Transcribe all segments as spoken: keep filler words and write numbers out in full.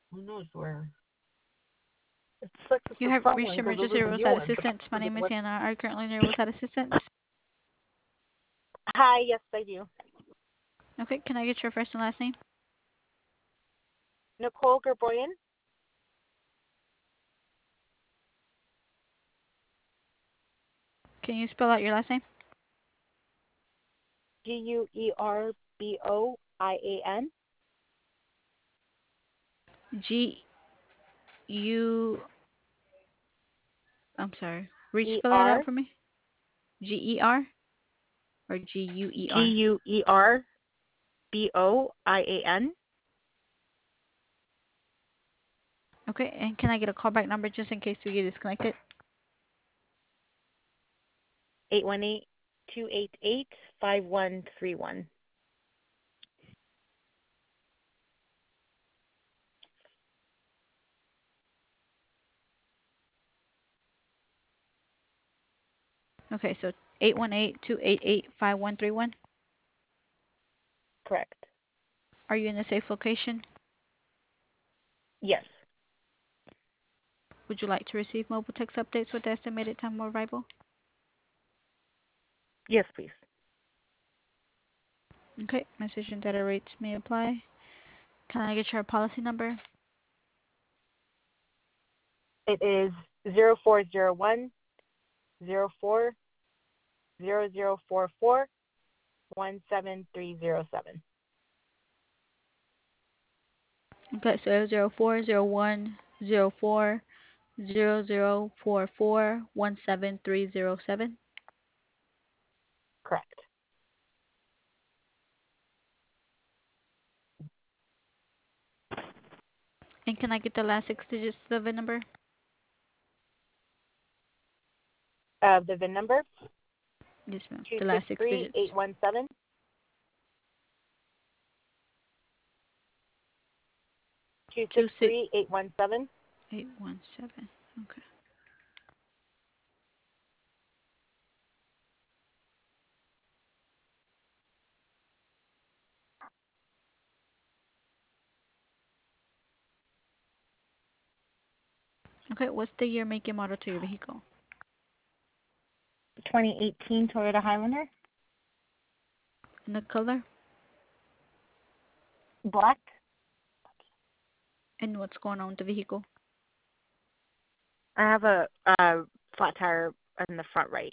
Who knows where? It's like it's You the have front reached one goes over emergency the new roadside one, but assistance. My the name is what? Anna. Are you currently near roadside assistance? Hi, yes, I do. Okay, can I get your first and last name? Nicole Gerboyan, Can you spell out your last name? G U E R B O I A N. G U. I'm sorry. Read E spell it R out for me. G E R or G U E G R. U E R B O I A N. Okay, and can I get a callback number just in case we get disconnected? Eight one eight two eight eight five one three one. Okay, so eight one eight two eight eight five one three one. Correct. Are you in a safe location? Yes. Would you like to receive mobile text updates with the estimated time of arrival? Yes, please. Okay, message and data rates may apply. Can I get your policy number? It is zero four zero one zero four zero zero four four one seven three zero seven. Okay, so zero four zero one zero four zero zero four four one seven three zero seven. Correct. And can I get the last six digits of the V I N number? Uh, the V I N number Yes, ma'am. two The six last six three digits. eight one seven. Two Two six six three eight one seven. eight one seven. Okay. Okay, what's the year, make, and model to your vehicle? twenty eighteen Toyota Highlander. And the color? Black. And what's going on with the vehicle? I have a, a flat tire in the front right.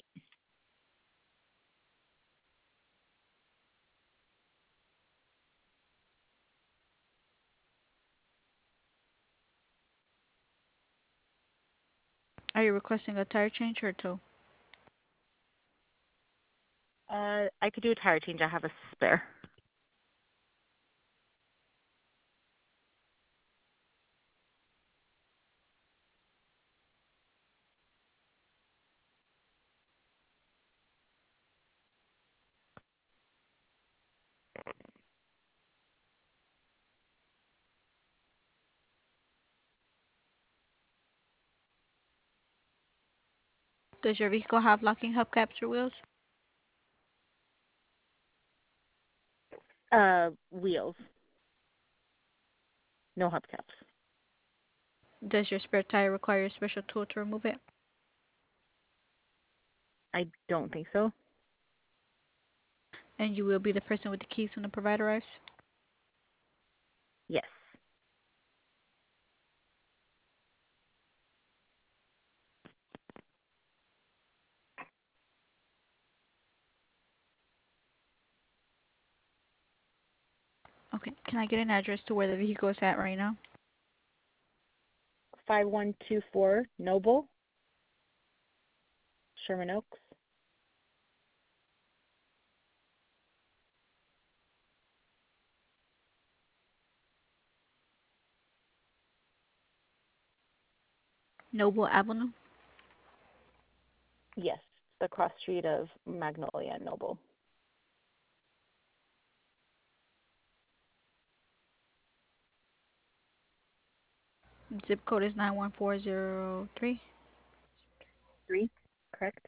Are you requesting a tire change or a tow? Uh, I could do a tire change. I have a spare. Does your vehicle have locking hubcaps or wheels? Uh, wheels. No hubcaps. Does your spare tire require a special tool to remove it? I don't think so. And you will be the person with the keys when the provider arrives? Yes. Okay, can I get an address to where the vehicle is at right now? five one two four Noble, Sherman Oaks. Noble Avenue? Yes. The cross street of Magnolia and Noble. Zip code is nine one four zero three. Three. Correct.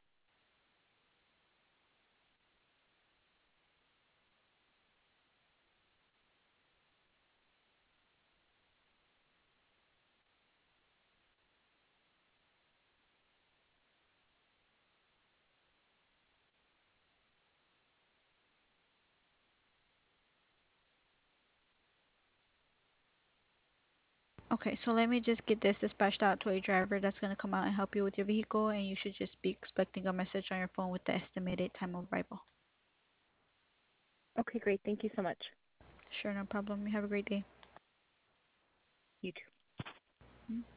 Okay, so let me just get this dispatched out to a driver that's going to come out and help you with your vehicle, and you should just be expecting a message on your phone with the estimated time of arrival. Okay, great. Thank you so much. Sure, no problem. You have a great day. You too. Mhm.